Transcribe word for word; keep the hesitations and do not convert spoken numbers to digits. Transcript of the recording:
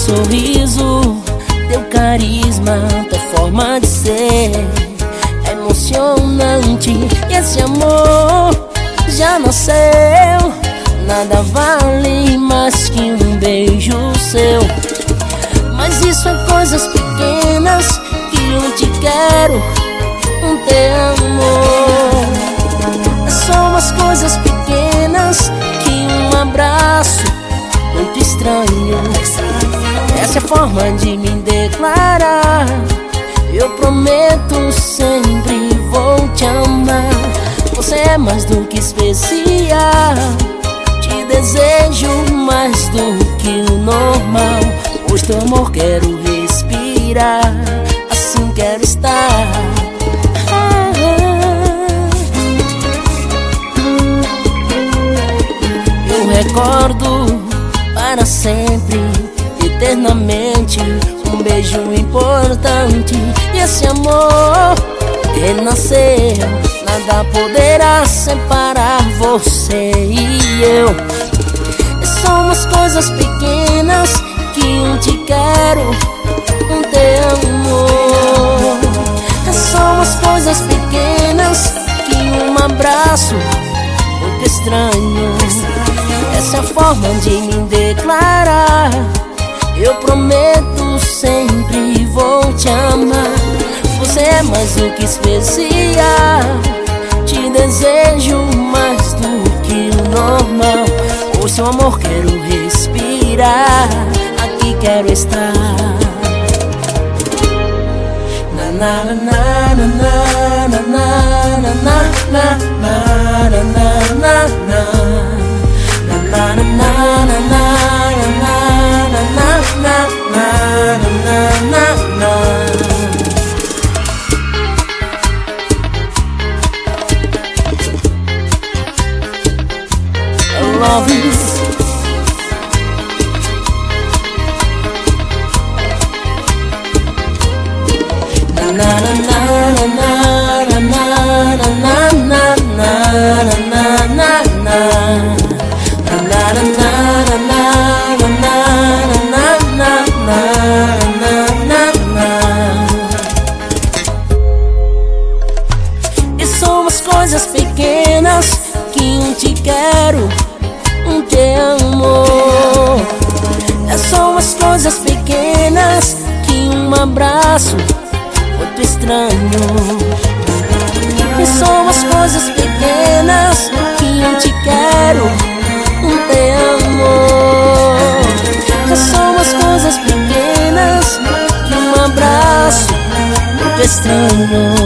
sorriso, teu carisma, tua forma de ser é emocionante. E esse amor já nasceu, nada vale mais que um beijo seu. Mas isso é coisas pequenas que eu te quero, um te amo. São umas coisas pequenas que um abraço muito estranho. Essa é a forma de me declarar. Eu prometo sempre vou te amar. Você é mais do que especial. Te desejo mais do que o normal. Pois teu amor quero respirar, assim quero estar. Eu recordo para sempre, eternamente, um beijo importante. E esse amor renasceu, nada poderá separar você e eu. São umas coisas pequenas que um te quero, um te amo. São umas coisas pequenas que um abraço muito estranho. Essa é a forma de me declarar. Eu prometo sempre vou te amar. Você é mais do que especial. Te desejo mais do que o normal. Por seu amor quero respirar, aqui quero estar. Na na na na na na na na na na na na na. I love you. Na na na na na na na na na na na na. E são umas coisas pequenas que um te quero, um te amo. São umas coisas pequenas que um abraço muito estranho. E são umas coisas pequenas que eu te quero, um te amo. São umas coisas pequenas que um abraço muito estranho.